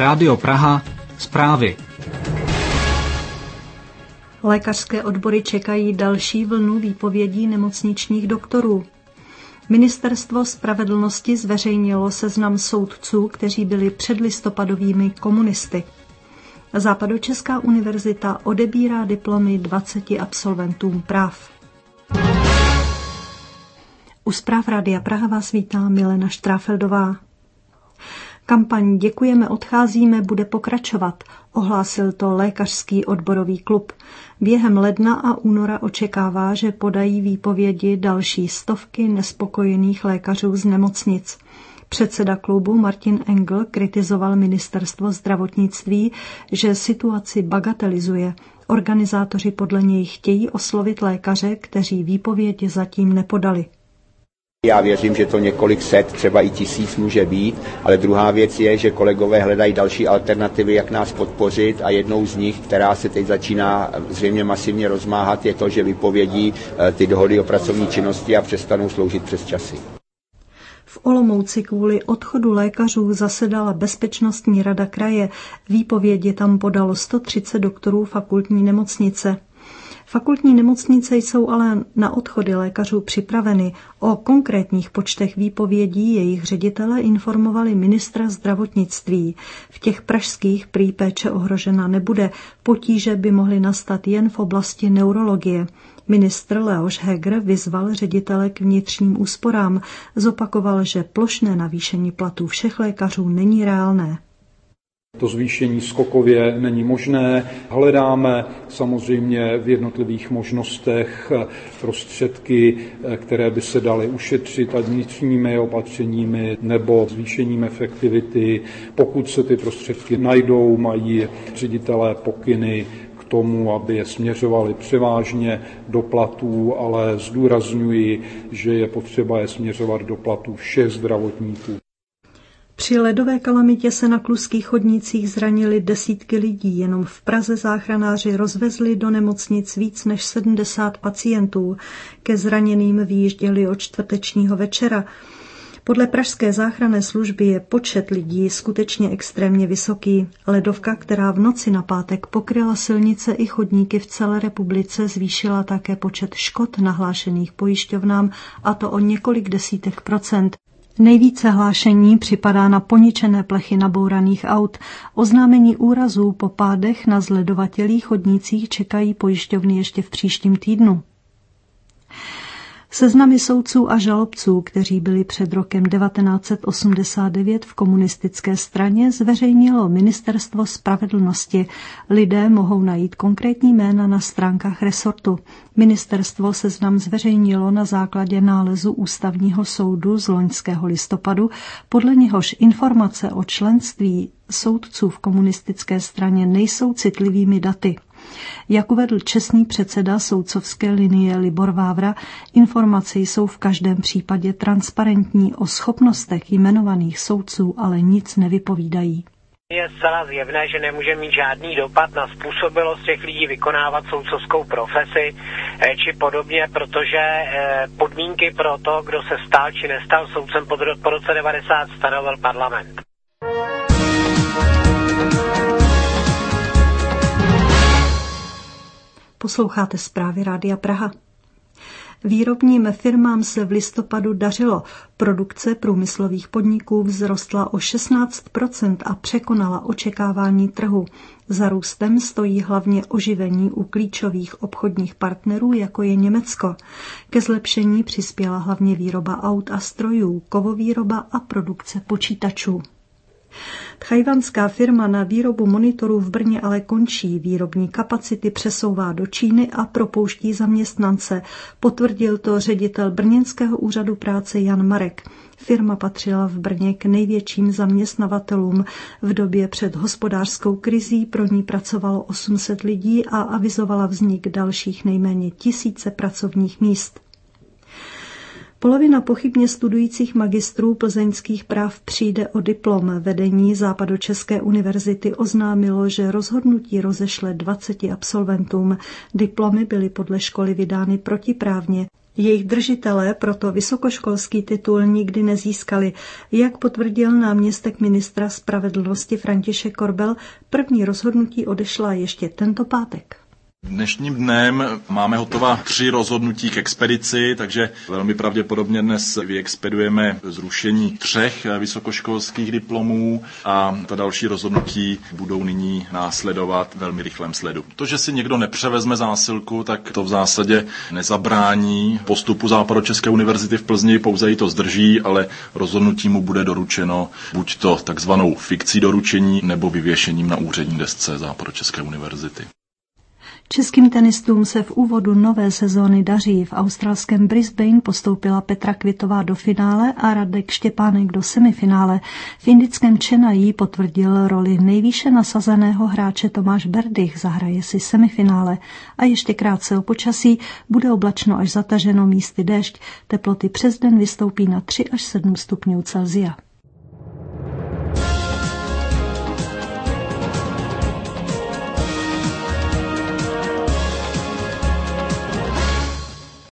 Rádio Praha, zprávy. Lékařské odbory čekají další vlnu výpovědí nemocničních doktorů. Ministerstvo spravedlnosti zveřejnilo seznam soudců, kteří byli předlistopadovými komunisty. Západočeská univerzita odebírá diplomy 20 absolventům práv. U zpráv Rádia Praha vás vítá Milena Štráfeldová. Kampaň Děkujeme, odcházíme bude pokračovat, ohlásil to Lékařský odborový klub. Během ledna a února očekává, že podají výpovědi další stovky nespokojených lékařů z nemocnic. Předseda klubu Martin Engl kritizoval ministerstvo zdravotnictví, že situaci bagatelizuje. Organizátoři podle něj chtějí oslovit lékaře, kteří výpovědi zatím nepodali. Já věřím, že to několik set, třeba i 1000 může být, ale druhá věc je, že kolegové hledají další alternativy, jak nás podpořit, a jednou z nich, která se teď začíná zřejmě masivně rozmáhat, je to, že vypovědí ty dohody o pracovní činnosti a přestanou sloužit přesčasy. V Olomouci kvůli odchodu lékařů zasedala Bezpečnostní rada kraje. Výpovědi tam podalo 130 doktorů fakultní nemocnice. Fakultní nemocnice jsou ale na odchody lékařů připraveny. O konkrétních počtech výpovědí jejich ředitele informovali ministra zdravotnictví. V těch pražských prý péče ohrožena nebude. Potíže by mohly nastat jen v oblasti neurologie. Ministr Leoš Heger vyzval ředitele k vnitřním úsporám. Zopakoval, že plošné navýšení platů všech lékařů není reálné. To zvýšení skokově není možné. Hledáme samozřejmě v jednotlivých možnostech prostředky, které by se daly ušetřit ať vnitřními opatřeními nebo zvýšením efektivity. Pokud se ty prostředky najdou, mají ředitelé pokyny k tomu, aby je směřovali převážně do platů, ale zdůrazňuji, že je potřeba je směřovat do platů všech zdravotníků. Při ledové kalamitě se na kluských chodnících zranili desítky lidí. Jenom v Praze záchranáři rozvezli do nemocnic víc než 70 pacientů. Ke zraněným vyjížděli od čtvrtečního večera. Podle pražské záchranné služby je počet lidí skutečně extrémně vysoký. Ledovka, která v noci na pátek pokryla silnice i chodníky v celé republice, zvýšila také počet škod nahlášených pojišťovnám, a to o několik desítek procent. Nejvíce hlášení připadá na poničené plechy nabouraných aut. Oznámení úrazů po pádech na zledovatělých chodnících čekají pojišťovny ještě v příštím týdnu. Seznamy soudců a žalobců, kteří byli před rokem 1989 v komunistické straně, zveřejnilo Ministerstvo spravedlnosti. Lidé mohou najít konkrétní jména na stránkách resortu. Ministerstvo seznam zveřejnilo na základě nálezu Ústavního soudu z loňského listopadu, podle něhož informace o členství soudců v komunistické straně nejsou citlivými daty. Jak uvedl čestný předseda soudcovské linie Libor Vávra, informace jsou v každém případě transparentní, o schopnostech jmenovaných soudců ale nic nevypovídají. Je zcela zjevné, že nemůže mít žádný dopad na způsobilost těch lidí vykonávat soudcovskou profesi či podobně, protože podmínky pro to, kdo se stal či nestal soudcem po roce 90 stanovil parlament. Posloucháte zprávy Rádia Praha. Výrobním firmám se v listopadu dařilo. Produkce průmyslových podniků vzrostla o 16% a překonala očekávání trhu. Za růstem stojí hlavně oživení u klíčových obchodních partnerů, jako je Německo. Ke zlepšení přispěla hlavně výroba aut a strojů, kovovýroba a produkce počítačů. Tchajwanská firma na výrobu monitorů v Brně ale končí. Výrobní kapacity přesouvá do Číny a propouští zaměstnance. Potvrdil to ředitel brněnského úřadu práce Jan Marek. Firma patřila v Brně k největším zaměstnavatelům. V době před hospodářskou krizí pro ní pracovalo 800 lidí a avizovala vznik dalších nejméně 1000 pracovních míst. Polovina pochybně studujících magistrů plzeňských práv přijde o diplom. Vedení Západočeské univerzity oznámilo, že rozhodnutí rozešle 20 absolventům. Diplomy byly podle školy vydány protiprávně. Jejich držitelé proto vysokoškolský titul nikdy nezískali, jak potvrdil náměstek ministra spravedlnosti František Korbel. První rozhodnutí odešla ještě tento pátek. Dnešním dnem máme hotová 3 rozhodnutí k expedici, takže velmi pravděpodobně dnes vyexpedujeme zrušení 3 vysokoškolských diplomů a ta další rozhodnutí budou nyní následovat velmi rychlém sledu. To, že si někdo nepřevezme zásilku, tak to v zásadě nezabrání postupu Západočeské univerzity v Plzni, pouze jí to zdrží, ale rozhodnutí mu bude doručeno buď to takzvanou fikcí doručení nebo vyvěšením na úřední desce Západočeské univerzity. Českým tenistům se v úvodu nové sezóny daří. V australském Brisbane postoupila Petra Kvitová do finále a Radek Štěpánek do semifinále. V indickém Chennai potvrdil roli nejvýše nasazeného hráče Tomáš Berdych, zahraje si semifinále. A ještě krátce o počasí, bude oblačno až zataženo, místy déšť, teploty přes den vystoupí na 3 až 7 stupňů Celsia.